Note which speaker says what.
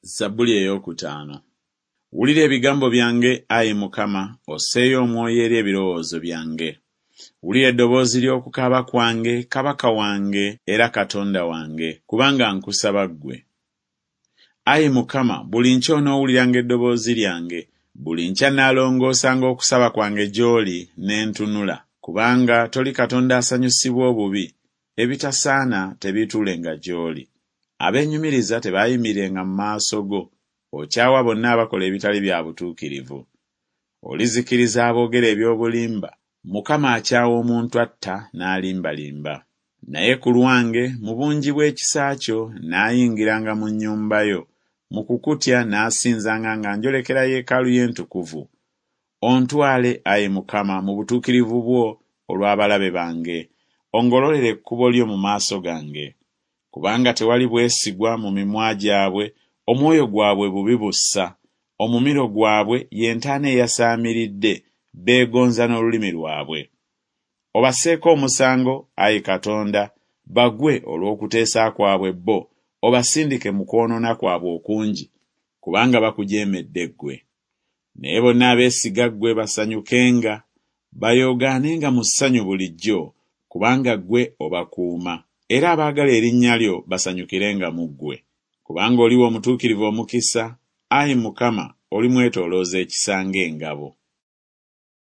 Speaker 1: Zabbuli ey'okutaano. Wulira ebigambo byange, Ayi Mukama, osseeyo omwoyo eri ebirowoozo byange. Wulira eddoboozi ly'okukaaba kwange, Kabaka wange era Katonda wange, kubanga nkusaba ggwe. Ayi Mukama, buli nkya onoowuliranga eddoboozi lyange, buli nkya nnaalongoosanga okusaba kwange gy'oli ne ntunula, kubanga toli Katonda asanyusibwa obubi, ebitasaana tebituulenga gy'oli. Abeenyumiriza tebaayimirenga mu maaso go, okyawa bonna abakola ebitali bya butuukirivu. Olizikiriza aboogera eby'obulimba, Mukama akyawa omuntu atta n'alimbalimba. Naye ku lwange, mu bungi bw'ekisa kyo, nnaayingiranga mu nnyumba yo, mu kukutya n'asinzanga nga njolekera yeekaalu y'entukuvu. Ontwale, Ayi Mukama, mu butuukirivu bwo olw'abalabe bange, ongololere ekkubo lyo mu maaso gange. Kubanga tewali bwesigwa mu mimwa gyabwe, omwoyo gwabwe bubi bussa, omumiro gwabwe y'entaana eyasaamiridde, beegonza n'olulimi lwabwe. Obasseeko omusango, Ayi Katonda, bagwe olw'okuteesa kwabwe bo, obasindike mu kwonoona kwabwe okungi, kubanga bakujeemedde ggwe. Naye bonna abeesiga ggwe basanyukenga, bayoogaanenga mu ssanyu bulijjo, kubanga ggwe obakuuma, era abaagala erinnya lyo basanyukirenga mu ggwe. Kubanga oliwo omutuukirivu omukisa, Ayi Mukama, oli mwetoolooza ekisa ng'engabo.